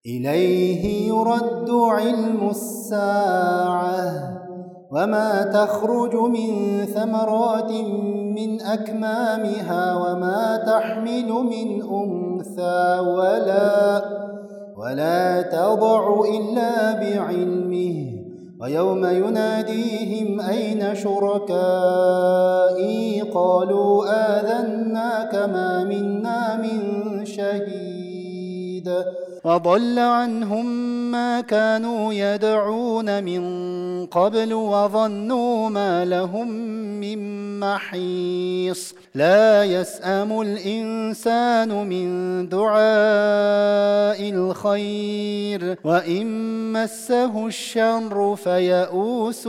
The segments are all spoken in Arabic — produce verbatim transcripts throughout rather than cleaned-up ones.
إليه يرد علم الساعة وما تخرج من ثمرات من أكمامها وما تحمل من أنثى ولا ولا تضع إلا بعلمه ويوم يناديهم أين شركائي قالوا آذناك ما منا من شهيد وضل عنهم ما كانوا يدعون من قبل وظنوا ما لهم من محيص لا يسأم الإنسان من دعاء الخير وإن مسه الشر فيئوس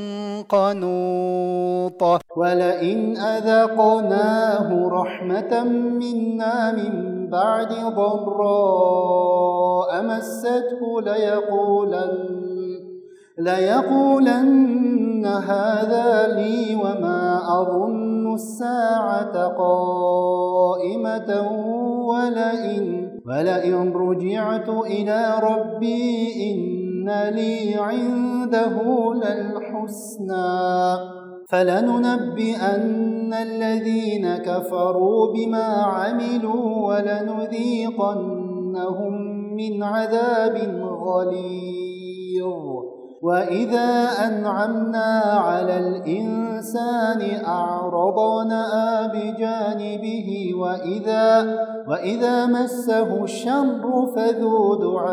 قنوط ولئن أذقناه رحمة منا من بعد ضراء مسته ليقولن ليقولن هذا لي وما أظن الساعة قائمة ولئن, ولئن رجعت إلى ربي إن لي عنده للحسنى فلننبئن الذين كفروا بما عملوا ولنذيقنهم من عذاب غليظ وإذا أنعمنا على الإنسان أعرض ونأى بجانبه وإذا, وإذا مسه الشر فذو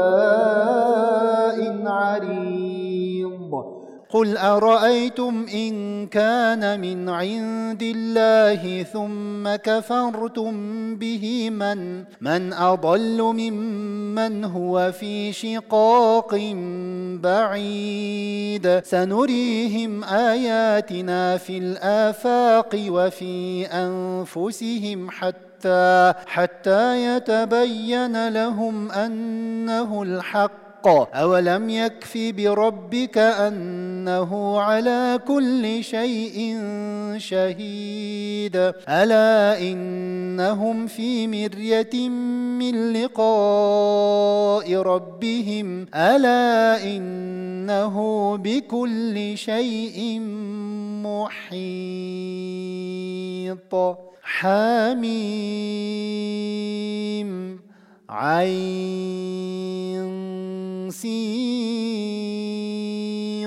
دعاء عريض قل أرأيتم إن كان من عند الله ثم كفرتم به من, من أضل ممن هو في شقاق بعيد سنريهم آياتنا في الآفاق وفي أنفسهم حتى, حتى يتبين لهم أنه الحق أولم يكف بربك أنه على كل شيء شهيد ألا إنهم في مرية من لقاء ربهم ألا إنه بكل شيء محيط حميم عين سين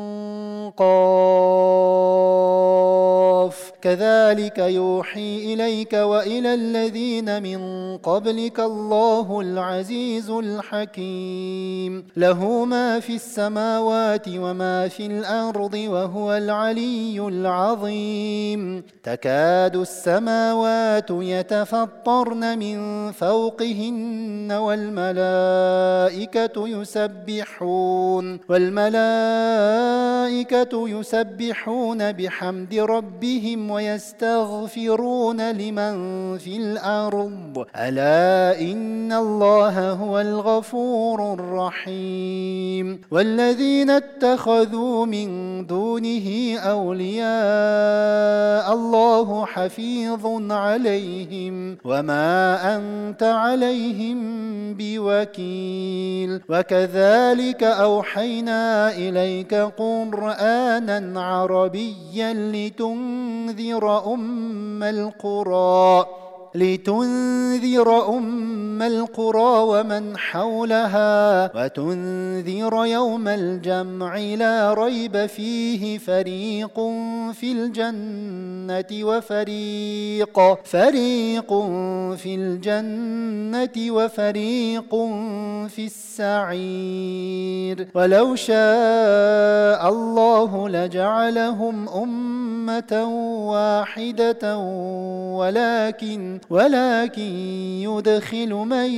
قاف كذلك يوحي إليك وإلى الذين من قبلك الله العزيز الحكيم له ما في السماوات وما في الأرض وهو العلي العظيم تكاد السماوات يتفطرن من فوقهن والملائكة يسبحون والملائكة يسبحون بحمد ربهم ويستغفرون لمن في الأرض ألا إن الله هو الغفور الرحيم والذين اتخذوا من دونه أولياء الله حفيظ عليهم وما أنت عليهم بوكيل وكذلك أوحينا إليك قرآنا عربيا لتنذر أم القرى لتنذر أم القرى ومن حولها وتنذر يوم الجمع لا ريب فيه فريق في الجنة وفريق فريق في الجنة وفريق في السعير ولو شاء الله لجعلهم أمة واحدة ولكن ولكن يدخل من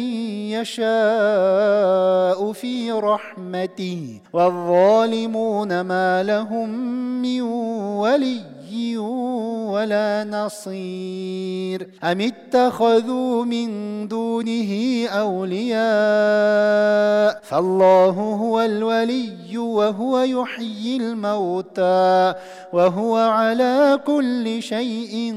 يشاء في رحمته والظالمون ما لهم من ولي ولا نصير أم اتخذوا من دونه أولياء فالله هو الولي وهو يحيي الموتى وهو على كل شيء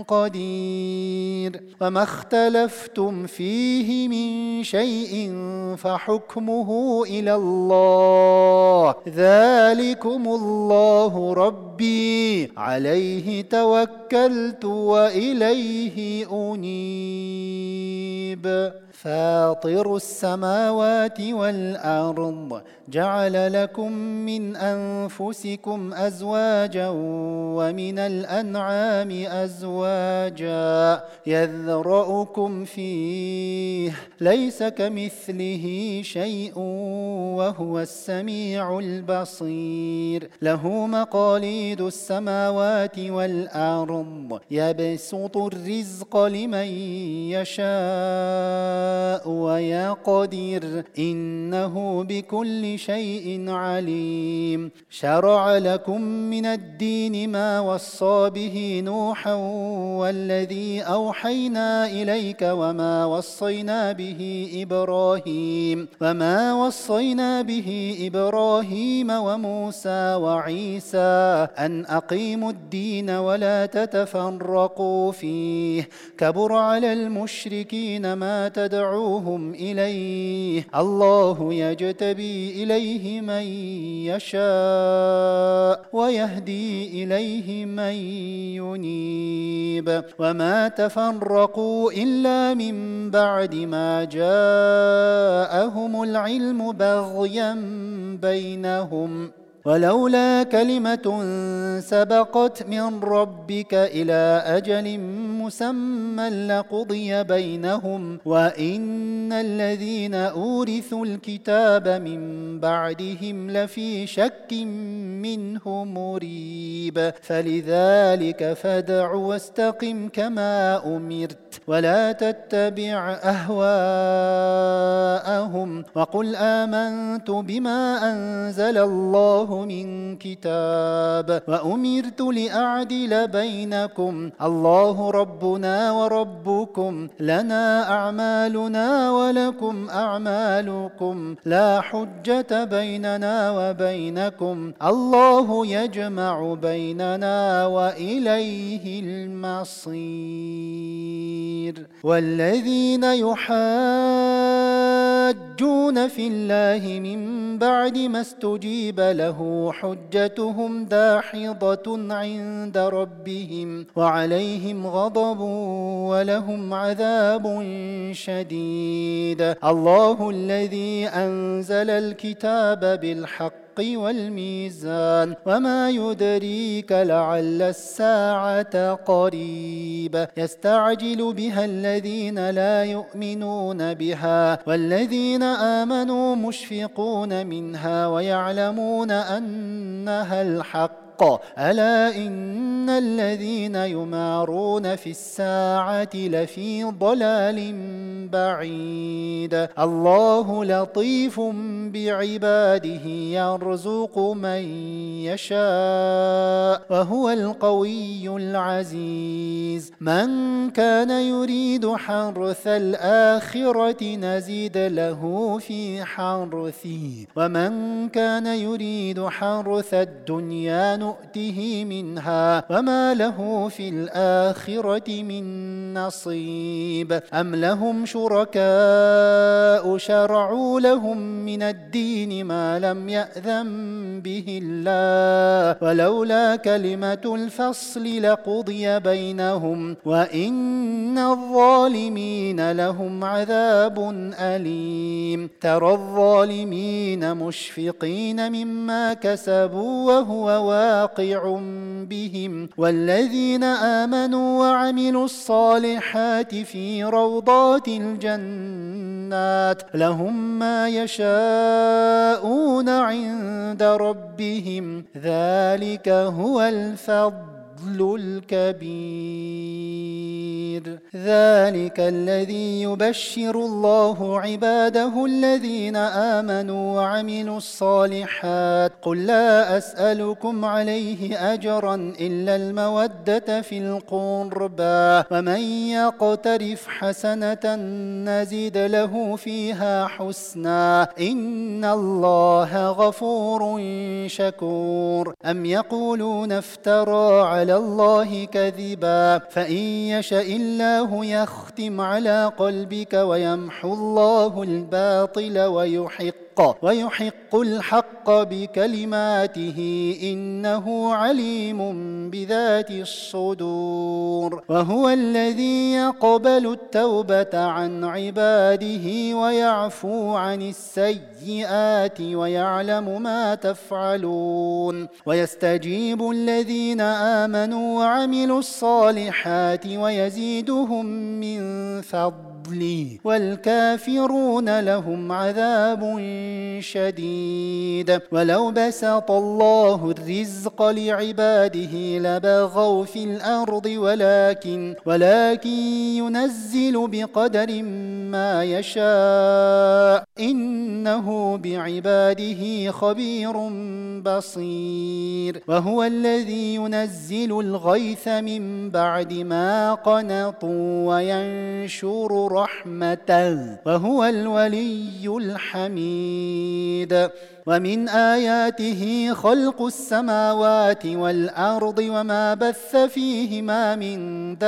قدير وما اختلفتم فيه من شيء فحكمه إلى الله، ذلكم الله ربي عليه توكلت وإليه أنيب. فاطر السماوات والأرض جعل لكم من أنفسكم أزواجا ومن الأنعام أزواجا يذرؤكم فيه ليس كمثله شيء وهو السميع البصير. له مقاليد السماوات والأرض يبسط الرزق لمن يشاء ويقدر إنه بكل شيء عليم. شرع لكم من الدين ما وصى به نوحا والذي أوحينا إليك وما وصينا به إبراهيم وما وصينا به إبراهيم وموسى وعيسى أن أقيموا الدين ولا تتفرقوا فيه كبر على المشركين ما تدعوهم إليه الله يجتبي إليه من يشاء ويهدي إليه من ينيب. وما تفرقوا إلا من بعد ما جاءهم العلم بغيا بينهم ولولا كلمة سبقت من ربك إلى أجل مسمى لقضي بينهم وإن الذين أورثوا الكتاب من بعدهم لفي شك منه مريب. فلذلك فادع واستقم كما أمرت ولا تتبع أهواءهم وقل آمنت بما أنزل الله من كتاب وأمرت لأعدل بينكم الله ربنا وربكم لنا أعمالنا ولكم أعمالكم لا حجة بيننا وبينكم الله يجمع بيننا وإليه المصير. والذين يحاجون في الله من بعد ما استجيب له حجتهم داحضة عند ربهم وعليهم غضب ولهم عذاب شديد. الله الذي أنزل الكتاب بالحق والميزان وما يدريك لعل الساعة قريب يستعجل بها الذين لا يؤمنون بها والذين آمنوا مشفقون منها ويعلمون أنها الحق ألا إن الذين يمارون في الساعة لفي ضلال بعيد. الله لطيف بعباده يرزق من يشاء وهو القوي العزيز. من كان يريد حرث الآخرة نزيد له في حرثه ومن كان يريد حرث الدنيا نؤته منها وما له في الآخرة من نصيب. أم لهم شركاء شرعوا لهم من الدين ما لم يأذن به الله ولولا كلمة الفصل لقضي بينهم وإن الظالمين لهم عذاب أليم. ترى الظالمين مشفقين مما كسبوا وهو واقع بهم والذين آمنوا وعملوا الصالحات في روضات الجنات لهم ما يشاءون عند ربهم ذلك هو الفضل الكبير. ذلك الذي يبشر الله عباده الذين آمنوا وعملوا الصالحات قل لا أسألكم عليه أجرا إلا المودة في القربى ومن يقترف حسنة نزد له فيها حسنا إن الله غفور شكور. أم يقولون افترى على على الله كذبا. فإن يشأ الله يختم على قلبك ويمحو الله الباطل ويحق ويحق الحق بكلماته إنه عليم بذات الصدور. وهو الذي يقبل التوبة عن عباده ويعفو عن السيئات ويعلم ما تفعلون. ويستجيب الذين آمنوا وعملوا الصالحات ويزيدهم من فضله، والكافرون لهم عذاب شديد. ولو بسط الله الرزق لعباده لبغوا في الأرض ولكن ولكن ينزل بقدر ما يشاء إنه بعباده خبير بصير. وهو الذي ينزل الغيث من بعد ما قنطوا وينشر رحمته وهو الولي الحميد. ومن آياته خلق السماوات والأرض وما بث فيهما من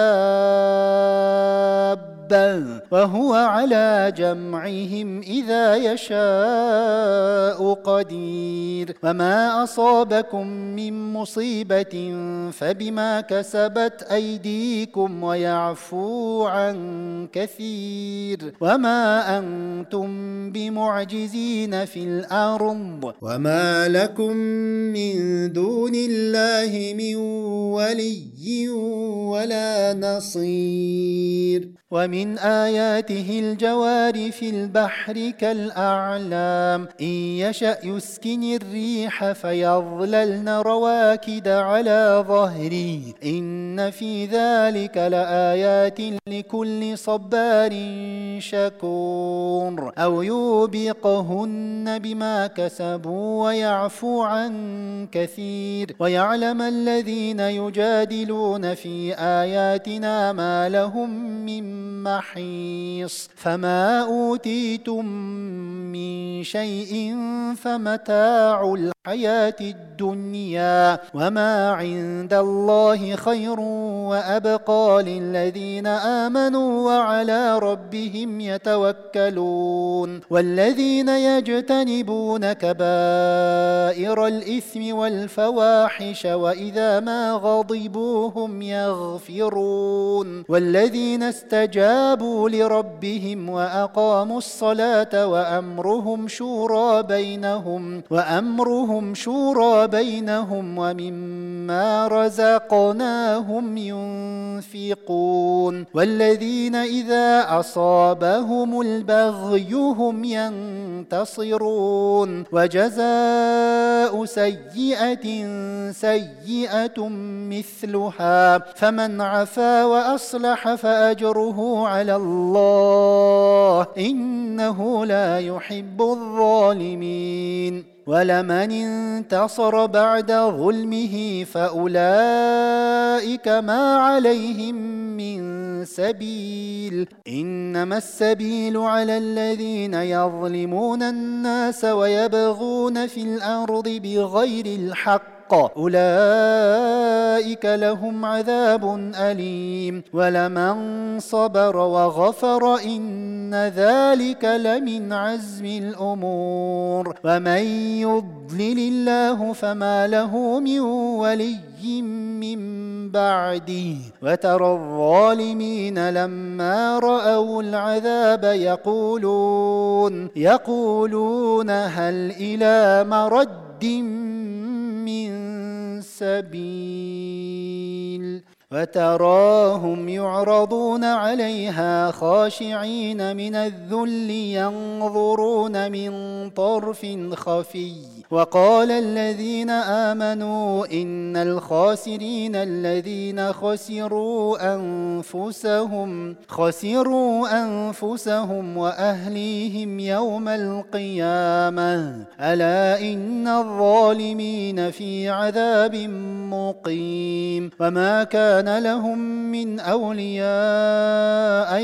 دابة وهو على جمعهم إذا يشاء قدير. وما أصابكم من مصيبة فبما كسبت أيديكم ويعفو عن كثير. وما أنتم بمعجزين في الأرض وما لكم من دون الله من ولي ولا نصير. ومن آياته الجوار في البحر كالأعلام إن يشأ يسكن الريح فيظللن رواكد على ظهره إن في ذلك لآيات لكل صبار شكور. أو يوبقهن بما كسبوا ويعفو عن كثير. ويعلم الذين يجادلون في آياتنا ما لهم من محيص. فما أوتيتم من شيء فمتاع الحياة الدنيا وما عند الله خير وأبقى للذين آمنوا وعلى ربهم يتوكلون. والذين يجتنبون كبائر الإثم والفواحش وإذا ما غضبوا هم يغفرون. والذين استجابوا لربهم وأقاموا الصلاة وأمرهم شورى بينهم وأمرهم شورى بينهم ومما رزقناهم ينفقون. والذين إذا أصابهم البغي هم ينتصرون. وجزاء سيئة سيئة مثلها فمن عفا وأصلح فأجره على الله إنه لا يحب الظالمين. ولمن انتصر بعد ظلمه فأولئك ما عليهم من سبيل إنما السبيل على الذين يظلمون الناس ويبغون في الأرض بغير الحق أولئك لهم عذاب أليم. ولمن صبر وغفر إن ذلك لمن عزم الأمور. ومن يضلل الله فما له من ولي من بعده. وترى الظالمين لما رأوا العذاب يقولون يقولون هل إلى مرد من سبيل. وتراهم يعرضون عليها خاشعين من الذل ينظرون من طرف خفي. وقال الذين آمنوا إن الخاسرين الذين خسروا أنفسهم خسروا أنفسهم وأهليهم يوم القيامة ألا إن الظالمين في عذاب مقيم. وما كان لهم من أولياء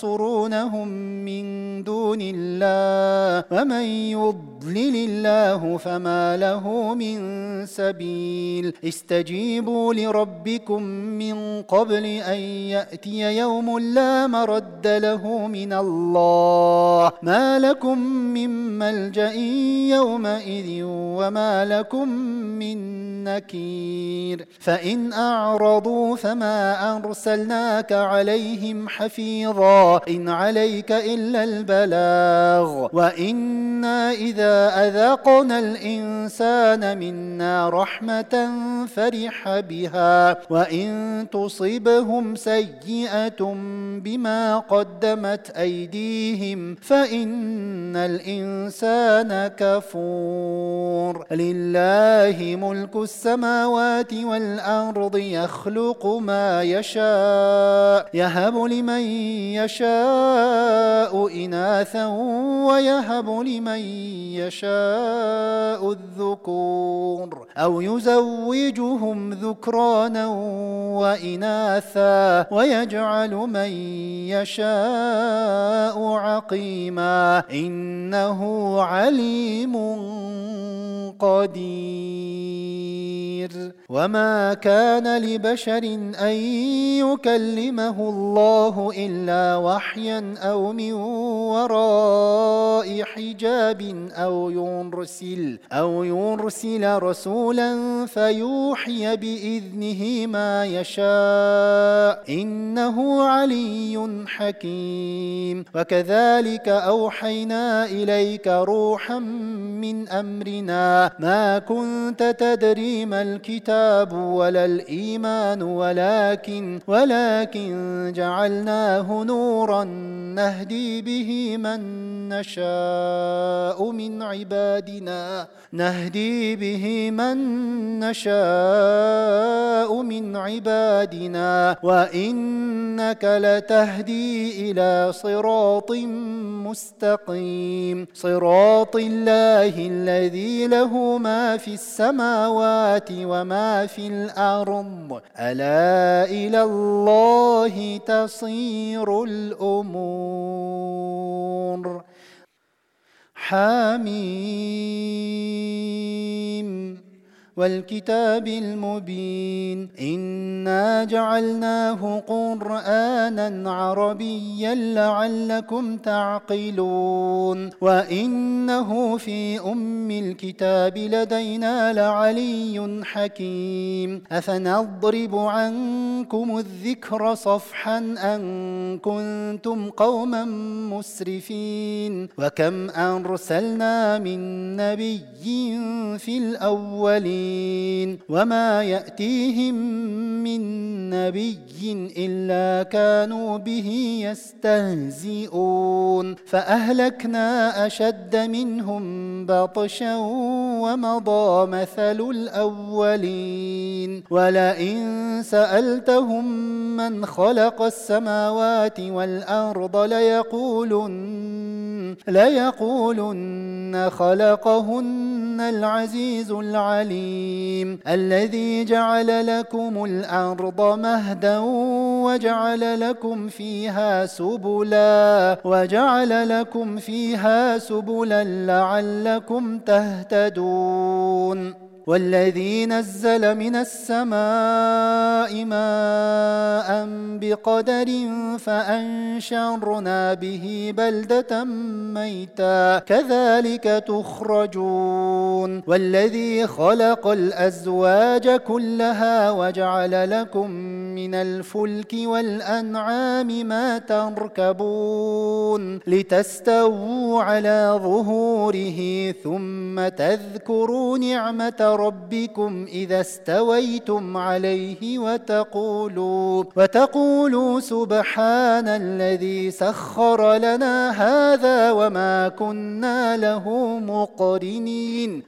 ينصرونهم من دون الله ومن يضلل الله له فما له من سبيل استجيبوا لربكم من قبل أن يأتي يوم لا مرد له من الله ما لكم من ملجأ يومئذ وما لكم من نكير فإن أعرضوا فما أرسلناك عليهم حفيظا إن عليك إلا البلاغ وإنا إذا أذقنا الإنسان منا رحمة فرح بها وإن تصبهم سيئة بما قدمت أيديهم فإن الإنسان كفور لله ملك السماوات والأرض يخلق ما يشاء يهب لمن يشاء إناثا ويهب لمن يشاء الذكور أو يزوجهم ذكرانا وإناثا ويجعل من يشاء عقيما إنه عليم قدير وما كان لبشر أن يكلمه الله إلا وحيا أو من وراء حجاب أو يرسل أو يرسل رسولا فيوحي بإذنه ما يشاء إنه علي حكيم وكذلك أوحينا إليك روحا من أمرنا ما كنت تدري ما الكتاب ولا الإيمان ولكن ولكن جعلناه نورا نهدي به من نشاء من عبادنا نهدي به من نشاء من عبادنا وإنك لتهدي إلى صراط مستقيم صراط الله الذي له ما في السماوات وما في الأرض ألا إلى الله تصير الأمور حميم والكتاب المبين إنا جعلناه قرآنا عربيا لعلكم تعقلون وإنه في أم الكتاب لدينا لعلي حكيم أفنضرب عنكم الذكر صفحا أن كنتم قوما مسرفين وكم أرسلنا من نبي في الأولين وما يأتيهم من نبي إلا كانوا به يستهزئون فأهلكنا أشد منهم بطشا ومضى مثل الأولين ولئن سألتهم من خلق السماوات والأرض ليقولن ليقولن خلقهن العزيز العليم الذي جعل لكم الأرض مهدا وجعل لكم فيها سبلا وجعل لكم فيها سبلا لعلكم تهتدون والذي نزل من السماء ماء بقدر فأنشرنا به بلدة ميتا كذلك تخرجون والذي خلق الأزواج كلها وجعل لكم من الفلك والأنعام ما تركبون لتستووا على ظهوره ثم تذكروا نعمة ربكم إذا استويتم عليه وتقولوا وتقولوا سبحان الذي سخر لنا هذا وما كنا له مقرنين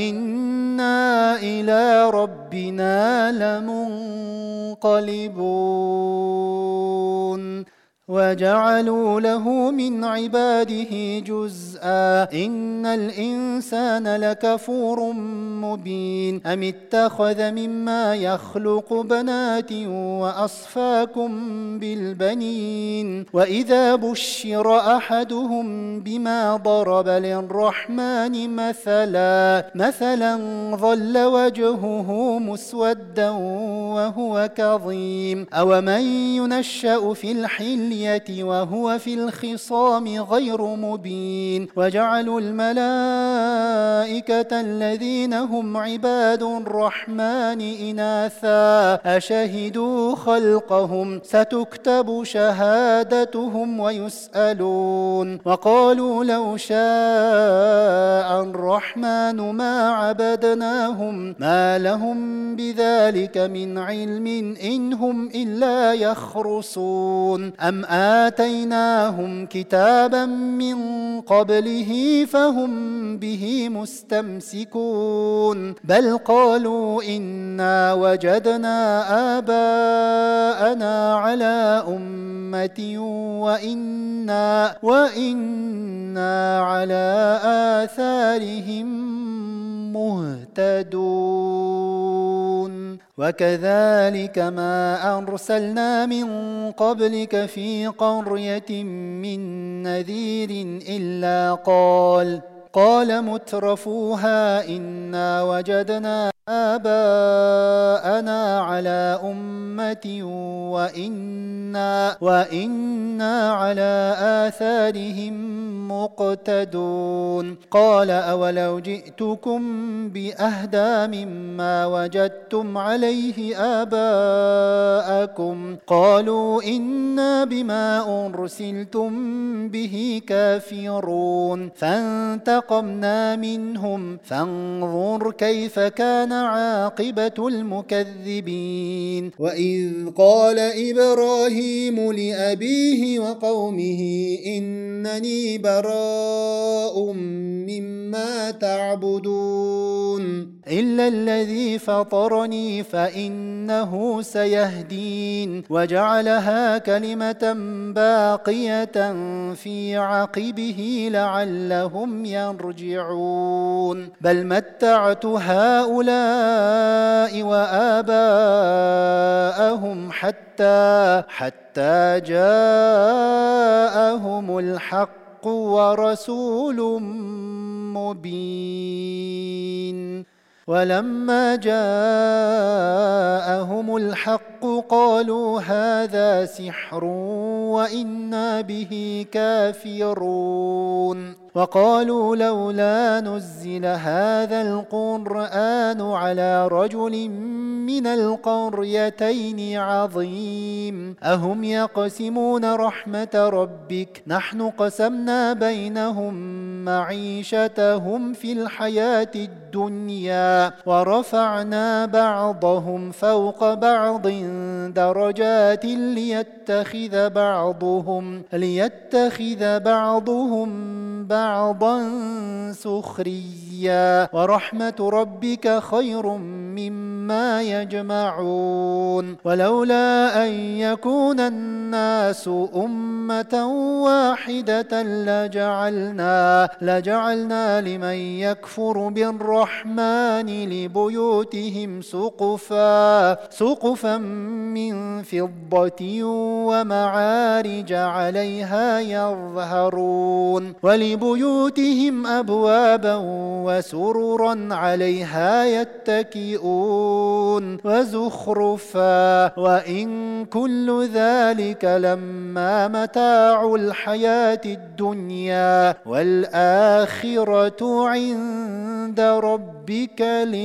وإنا إلى ربنا لمنقلبون وجعلوا له من عباده جزءا إن الإنسان لكفور مبين أم اتخذ مما يخلق بنات وأصفاكم بالبنين وإذا بشر أحدهم بما ضرب للرحمن مثلا مثلا ظل وجهه مسودا وهو كظيم أومن ينشأ في الحلية وهو في الخصام غير مبين وجعلوا الملائكة الذين هم عباد الرحمن إناثا أشهدوا خلقهم ستكتب شهادتهم ويسألون وقالوا لو شاء الرحمن ما عبدناهم ما لهم بذلك من علم إن هم إلا يخرصون أم آتيناهم كتابا من قبله فهم به مستمسكون بل قالوا إنا وجدنا آباءنا على أمة وإنا, وإنا على آثارهم مهتدون وكذلك ما أرسلنا من قبلك في قرية من نذير إلا قال قال مترفوها إنا وجدنا آباءنا على أمة وإنا, وإنا على آثارهم مقتدون قال أولو جئتكم بأهدى مما وجدتم عليه آباءكم قالوا إنا بما أرسلتم به كافرون فانتقمنا منهم فانظر كيف كان عاقبة المكذبين وإذ قال إبراهيم لأبيه وقومه إنني براء مما تعبدون إلا الذي فطرني فإنه سيهدين وجعلها كلمة باقية في عقبه لعلهم يرجعون بل متعت هؤلاء وآباءهم حتى حتى جاءهم الحق ورسول مبين ولما جاءهم الحق قالوا هذا سحر وإنا به كافرون وقالوا لولا نزل هذا القرآن على رجل من القريتين عظيم أهم يقسمون رحمة ربك نحن قسمنا بينهم معيشتهم في الحياة الدنيا ورفعنا بعضهم فوق بعض درجات ليتخذ بعضهم ليتخذ بعضهم بعضا سخريا ورحمة ربك خير مما يجمعون ولولا أن يكون الناس أمة واحدة لجعلنا لجعلنا لمن يكفر بالرحمن لبيوتهم سقفا سقفا من فضة ومعارج عليها يظهرون ولبيوتهم أبوابا وسررا عليها يتكئون وزخرفا وإن كل ذلك لما متاع الحياة الدنيا والآخرة عند ربك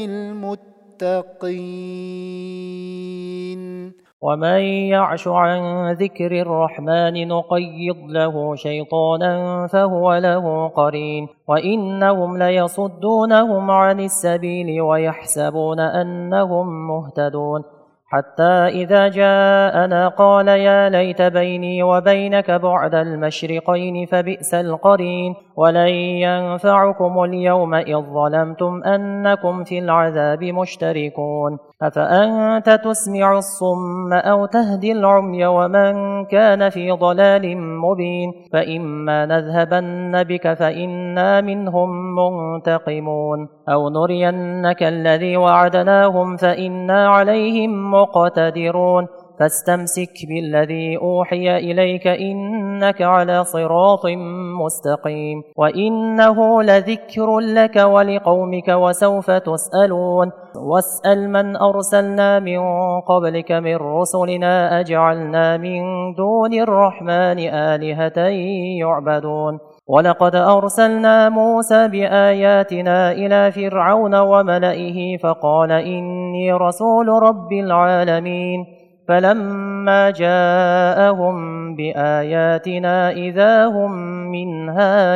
للمتقين ومن يعش عن ذكر الرحمن نقيض له شيطانا فهو له قرين وإنهم ليصدونهم عن السبيل ويحسبون أنهم مهتدون حتى إذا جاءنا قال يا ليت بيني وبينك بعد المشرقين فبئس القرين ولن ينفعكم اليوم إذ ظلمتم أنكم في العذاب مشتركون أفأنت تسمع الصم أو تهدي العمي ومن كان في ضلال مبين فإما نذهبن بك فإنا منهم منتقمون أو نرينك الذي وعدناهم فإنا عليهم مقتدرون فاستمسك بالذي أوحي إليك إنك على صراط مستقيم وإنه لذكر لك ولقومك وسوف تسألون واسأل من أرسلنا من قبلك من رسلنا أجعلنا من دون الرحمن آلهة يعبدون ولقد أرسلنا موسى بآياتنا إلى فرعون وملئه فقال إني رسول رب العالمين فلما جاءهم بآياتنا إذا هم منها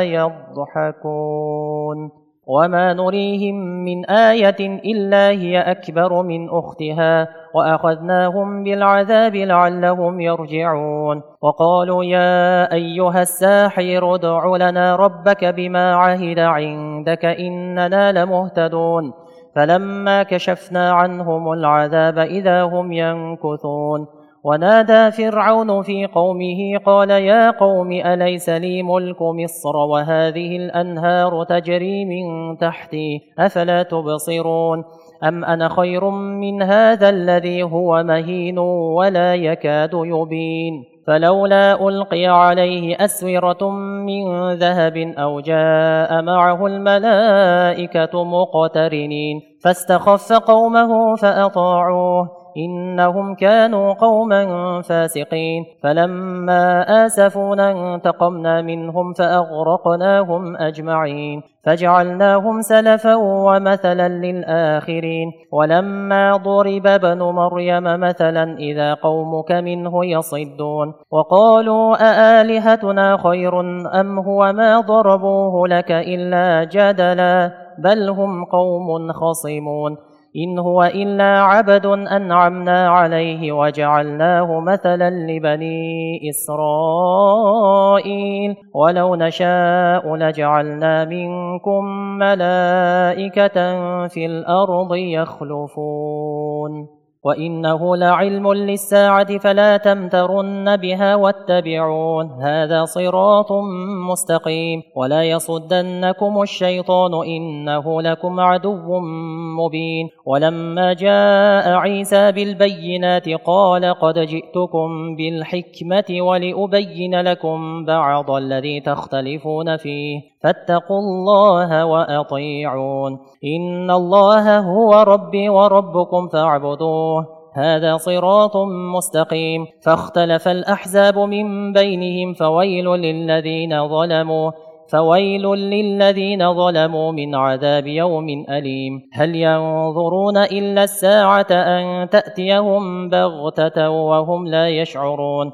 يضحكون وما نريهم من آية إلا هي أكبر من أختها وأخذناهم بالعذاب لعلهم يرجعون وقالوا يا أيها الساحر ادع لنا ربك بما عهد عندك إننا لمهتدون فلما كشفنا عنهم العذاب إذا هم ينكثون ونادى فرعون في قومه قال يا قوم أليس لي ملك مصر وهذه الأنهار تجري من تحتي أفلا تبصرون أم أنا خير من هذا الذي هو مهين ولا يكاد يبين فلولا ألقي عليه أسورة من ذهب أو جاء معه الملائكة مقترنين فاستخف قومه فأطاعوه إنهم كانوا قوما فاسقين فلما آسفونا انتقمنا منهم فأغرقناهم أجمعين فجعلناهم سلفا ومثلا للآخرين ولما ضرب ابن مريم مثلا إذا قومك منه يصدون وقالوا أآلهتنا خير أم هو ما ضربوه لك إلا جدلا بل هم قوم خصمون إن هو إلا عبد أنعمنا عليه وجعلناه مثلا لبني إسرائيل ولو نشاء لجعلنا منكم ملائكة في الأرض يخلفون وإنه لعلم للساعة فلا تمترن بها واتبعون هذا صراط مستقيم ولا يصدنكم الشيطان إنه لكم عدو مبين ولما جاء عيسى بالبينات قال قد جئتكم بالحكمة ولأبين لكم بعض الذي تختلفون فيه فاتقوا الله وأطيعون إن الله هو ربي وربكم فاعبدوه هذا صراط مستقيم فاختلف الأحزاب من بينهم فويل للذين ظلموا فويل للذين ظلموا من عذاب يوم أليم هل ينظرون إلا الساعة أن تأتيهم بغتة وهم لا يشعرون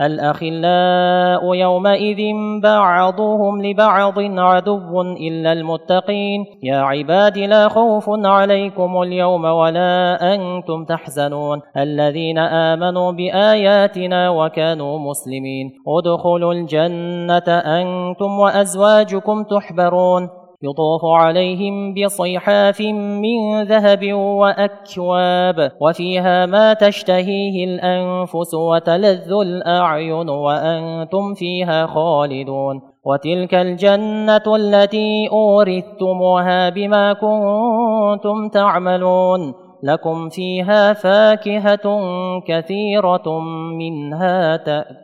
الأخلاء يومئذ بعضهم لبعض عدو إلا المتقين يا عباد لا خوف عليكم اليوم ولا أنتم تحزنون الذين آمنوا بآياتنا وكانوا مسلمين ادخلوا الجنة أنتم وأزواجكم تحبرون يطوف عليهم بصيحاف من ذهب وأكواب وفيها ما تشتهيه الأنفس وتلذ الأعين وأنتم فيها خالدون وتلك الجنة التي أورثتموها بما كنتم تعملون لكم فيها فاكهة كثيرة منها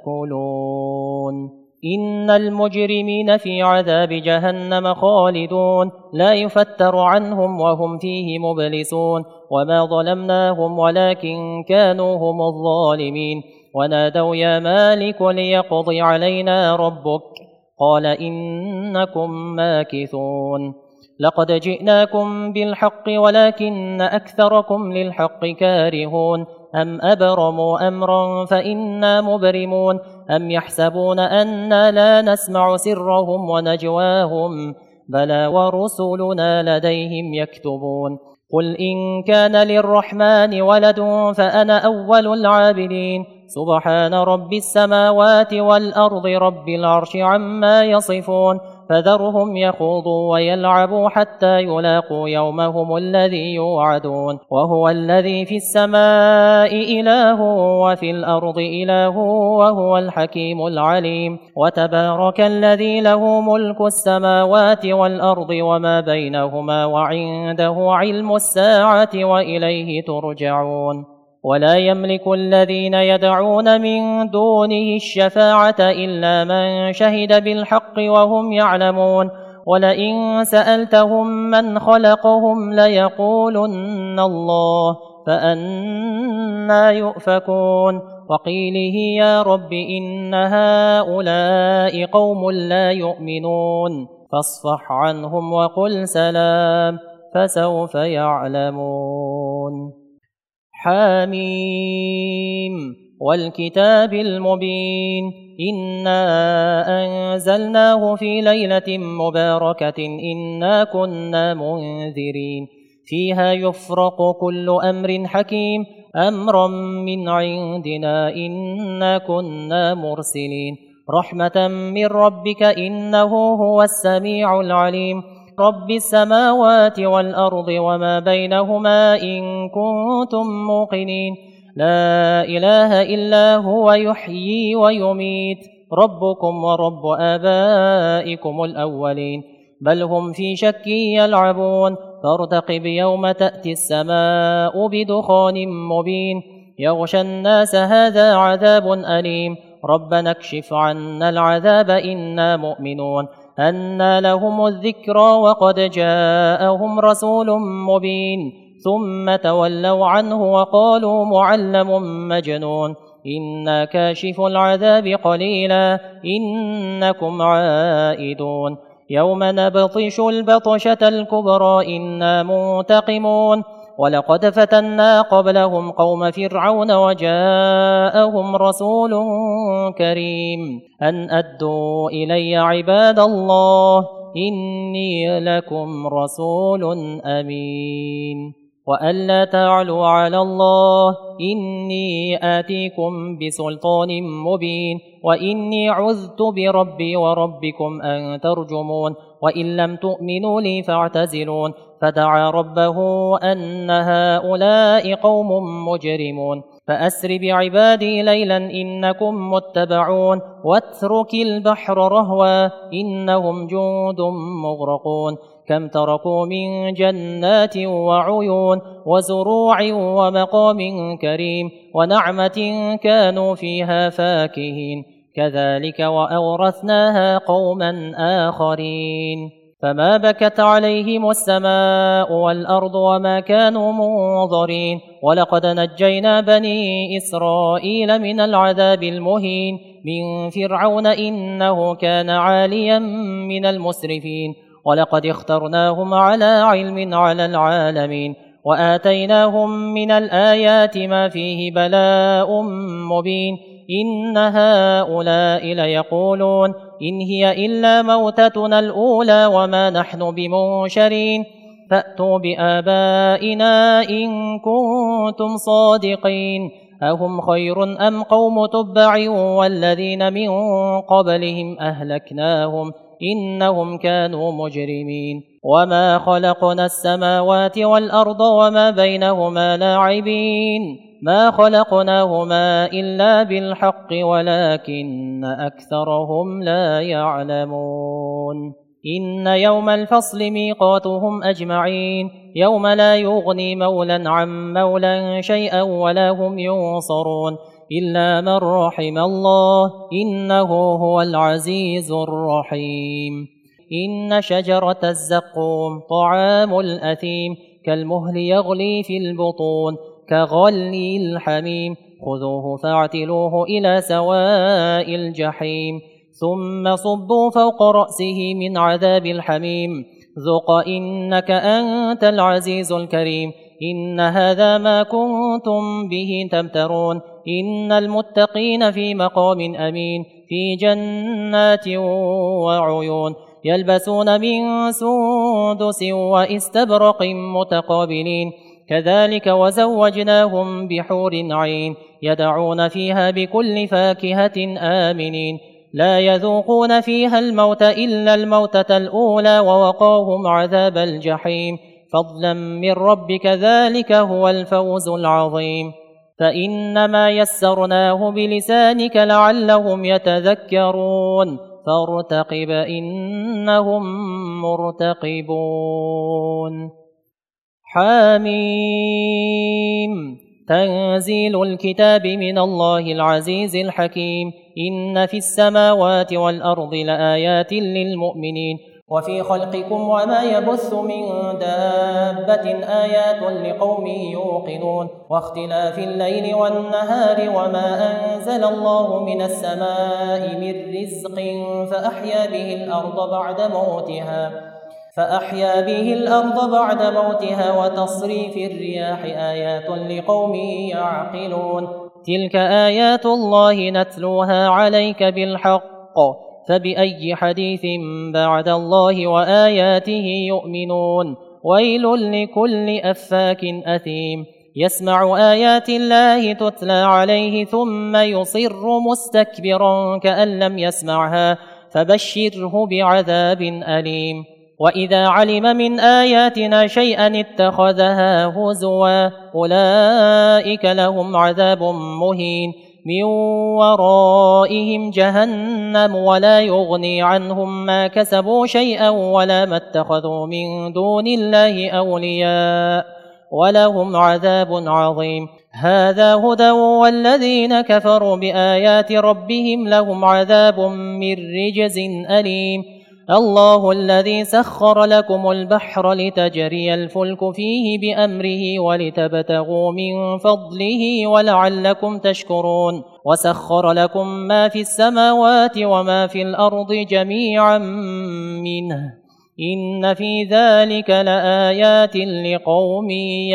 تأكلون إن المجرمين في عذاب جهنم خالدون لا يفتر عنهم وهم فيه مبلسون وما ظلمناهم ولكن كانوا هم الظالمين ونادوا يا مالك ليقضي علينا ربك قال إنكم ماكثون لقد جئناكم بالحق ولكن أكثركم للحق كارهون أم أبرموا أمرا فإنا مبرمون أم يحسبون أنا لا نسمع سرهم ونجواهم بلى ورسلنا لديهم يكتبون قل إن كان للرحمن ولد فأنا أول العابدين سبحان رب السماوات والأرض رب العرش عما يصفون فذرهم يخوضوا ويلعبوا حتى يلاقوا يومهم الذي يوعدون وهو الذي في السماء إله وفي الأرض إله وهو الحكيم العليم وتبارك الذي له ملك السماوات والأرض وما بينهما وعنده علم الساعة وإليه ترجعون ولا يملك الذين يدعون من دونه الشفاعة إلا من شهد بالحق وهم يعلمون ولئن سألتهم من خلقهم ليقولن الله فأنى يؤفكون وقيله يا رب إن هؤلاء قوم لا يؤمنون فاصفح عنهم وقل سلام فسوف يعلمون حاميم والكتاب المبين إنا أنزلناه في ليلة مباركة إنا كنا منذرين فيها يفرق كل أمر حكيم أمرا من عندنا إنا كنا مرسلين رحمة من ربك إنه هو السميع العليم رب السماوات والأرض وما بينهما إن كنتم موقنين لا إله إلا هو يحيي ويميت ربكم ورب آبائكم الأولين بل هم في شك يلعبون فارتقب يوم تأتي السماء بدخان مبين يغشى الناس هذا عذاب أليم ربنا اكشف عنا العذاب إنا مؤمنون أنى لهم الذكرى وقد جاءهم رسول مبين ثم تولوا عنه وقالوا معلم مجنون إنا كاشف العذاب قليلا إنكم عائدون يوم نبطش البطشة الكبرى إنا منتقمون ولقد فتنا قبلهم قوم فرعون وجاءهم رسول كريم أن أدوا إلي عباد الله إني لكم رسول أمين وألا تعلوا على الله إني آتيكم بسلطان مبين وإني عذت بربي وربكم أن ترجمون وإن لم تؤمنوا لي فاعتزلون فدعا ربه أن هؤلاء قوم مجرمون فأسر بعبادي ليلا إنكم متبعون واترك البحر رهوا إنهم جند مغرقون كم تركوا من جنات وعيون وزروع ومقام كريم ونعمة كانوا فيها فاكهين كذلك وأورثناها قوما آخرين فما بكت عليهم السماء والأرض وما كانوا منظرين ولقد نجينا بني إسرائيل من العذاب المهين من فرعون إنه كان عاليا من المسرفين ولقد اخترناهم على علم على العالمين وآتيناهم من الآيات ما فيه بلاء مبين إن هؤلاء ليقولون إن هي إلا موتتنا الأولى وما نحن بمنشرين فأتوا بآبائنا إن كنتم صادقين أهم خير أم قوم تبع والذين من قبلهم أهلكناهم إنهم كانوا مجرمين وما خلقنا السماوات والأرض وما بينهما لاعبين ما خلقناهما إلا بالحق ولكن أكثرهم لا يعلمون إن يوم الفصل ميقاتهم أجمعين يوم لا يغني مولا عن مولا شيئا ولا هم ينصرون إلا من رحم الله إنه هو العزيز الرحيم إن شجرة الزقوم طعام الأثيم كالمهل يغلي في البطون كغلي الحميم خذوه فاعتلوه إلى سواء الجحيم ثم صبوا فوق رأسه من عذاب الحميم ذق إنك أنت العزيز الكريم إن هذا ما كنتم به تمترون إن المتقين في مقام أمين في جنات وعيون يلبسون من سندس واستبرق متقابلين كذلك وزوجناهم بحور عين يدعون فيها بكل فاكهة آمنين لا يذوقون فيها الموت إلا الموتة الأولى ووقاهم عذاب الجحيم فضلا من ربك ذلك هو الفوز العظيم فإنما يسرناه بلسانك لعلهم يتذكرون فارتقب إنهم مرتقبون حاميم تنزيل الكتاب من الله العزيز الحكيم إن في السماوات والأرض لآيات للمؤمنين وفي خلقكم وما يبث من دابة آيات لقوم يوقنون واختلاف الليل والنهار وما أنزل الله من السماء من رزق فأحيا به الأرض بعد موتها فأحيا به الأرض بعد موتها وتصريف الرياح آيات لقوم يعقلون تلك آيات الله نتلوها عليك بالحق فبأي حديث بعد الله وآياته يؤمنون ويل لكل أفاك أثيم يسمع آيات الله تتلى عليه ثم يصر مستكبرا كأن لم يسمعها فبشره بعذاب أليم وإذا علم من آياتنا شيئا اتخذها هزوا أولئك لهم عذاب مهين من ورائهم جهنم ولا يغني عنهم ما كسبوا شيئا ولا ما اتخذوا من دون الله أولياء ولهم عذاب عظيم هذا هدى والذين كفروا بآيات ربهم لهم عذاب من رجز أليم الله الذي سخر لكم البحر لتجري الفلك فيه بأمره ولتبتغوا من فضله ولعلكم تشكرون وسخر لكم ما في السماوات وما في الأرض جميعا منه إن في ذلك لآيات لقوم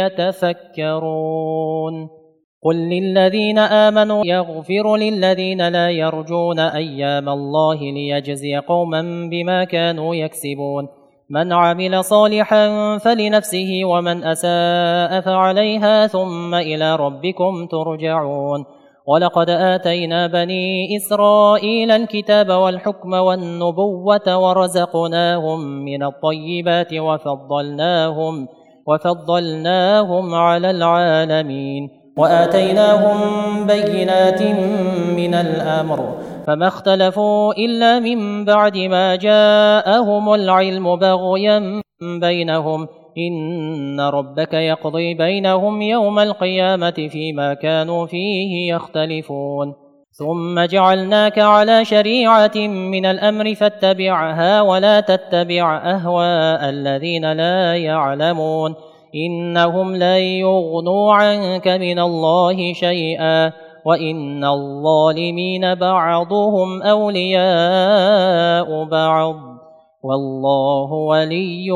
يتفكرون قل للذين آمنوا يغفر للذين لا يرجون أيام الله ليجزي قوما بما كانوا يكسبون من عمل صالحا فلنفسه ومن أساء فعليها ثم إلى ربكم ترجعون ولقد آتينا بني إسرائيل الكتاب والحكم والنبوة ورزقناهم من الطيبات وفضلناهم, وفضلناهم على العالمين وآتيناهم بينات من الأمر فما اختلفوا إلا من بعد ما جاءهم العلم بغيا بينهم إن ربك يقضي بينهم يوم القيامة فيما كانوا فيه يختلفون ثم جعلناك على شريعة من الأمر فاتبعها ولا تتبع أهواء الذين لا يعلمون إنهم لن يغنوا عنك من الله شيئا وإن الظالمين بعضهم أولياء بعض والله ولي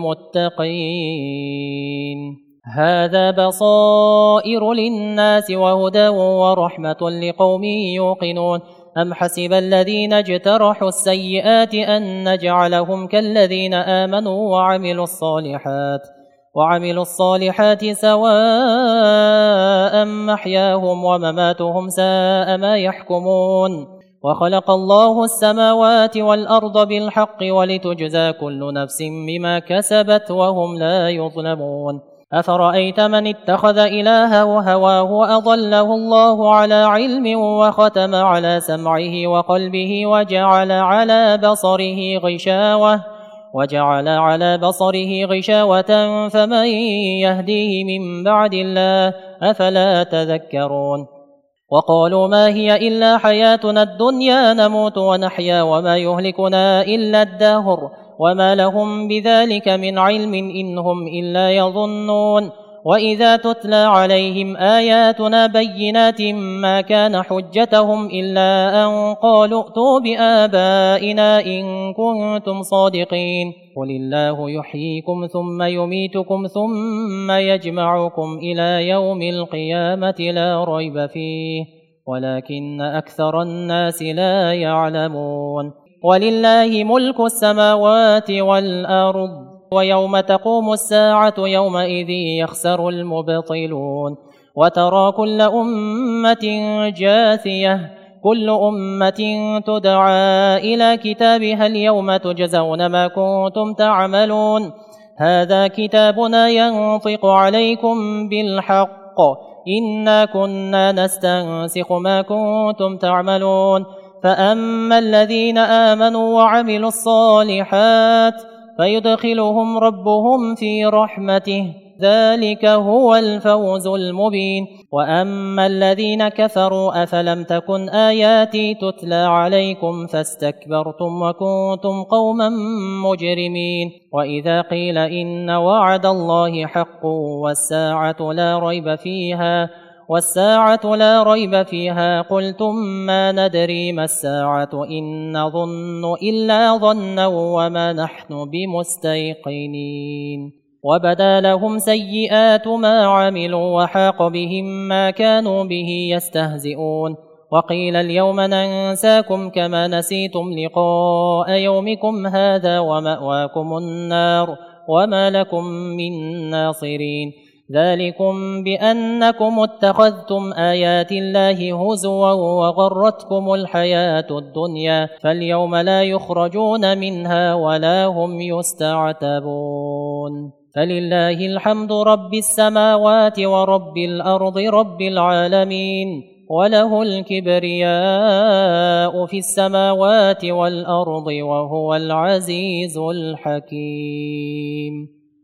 المتقين هذا بصائر للناس وهدى ورحمة لقوم يوقنون أم حسب الذين اجترحوا السيئات أن نجعلهم كالذين آمنوا وعملوا الصالحات وعملوا الصالحات سواء محياهم ومماتهم ساء ما يحكمون وخلق الله السماوات والأرض بالحق ولتجزى كل نفس بما كسبت وهم لا يظلمون أفرأيت من اتخذ إلهه هواه وأضله الله على علم وختم على سمعه وقلبه وجعل على بصره غشاوة وجعل على بصره غشاوة فمن يهديه من بعد الله أفلا تذكرون وقالوا ما هي إلا حياتنا الدنيا نموت ونحيا وما يهلكنا إلا الدهر وما لهم بذلك من علم إنهم إلا يظنون وإذا تتلى عليهم آياتنا بينات ما كان حجتهم إلا أن قالوا ائتوا بآبائنا إن كنتم صادقين قل الله يحييكم ثم يميتكم ثم يجمعكم إلى يوم القيامة لا ريب فيه ولكن أكثر الناس لا يعلمون ولله ملك السماوات والأرض ويوم تقوم الساعة يومئذ يخسر المبطلون وترى كل أمة جاثية كل أمة تدعى إلى كتابها اليوم تجزون ما كنتم تعملون هذا كتابنا ينطق عليكم بالحق إنا كنا نستنسخ ما كنتم تعملون فأما الذين آمنوا وعملوا الصالحات فيدخلهم ربهم في رحمته ذلك هو الفوز المبين وأما الذين كفروا أفلم تكن آياتي تتلى عليكم فاستكبرتم وكنتم قوما مجرمين وإذا قيل إن وعد الله حق والساعة لا ريب فيها والساعة لا ريب فيها قلتم ما ندري ما الساعة إن نظن إلا ظنا وما نحن بمستيقنين وبدا لهم سيئات ما عملوا وحاق بهم ما كانوا به يستهزئون وقيل اليوم ننساكم كما نسيتم لقاء يومكم هذا ومأواكم النار وما لكم من ناصرين ذلكم بأنكم اتخذتم آيات الله هزوا وغرتكم الحياة الدنيا فاليوم لا يخرجون منها ولا هم يستعتبون فلله الحمد رب السماوات ورب الأرض رب العالمين وله الكبرياء في السماوات والأرض وهو العزيز الحكيم.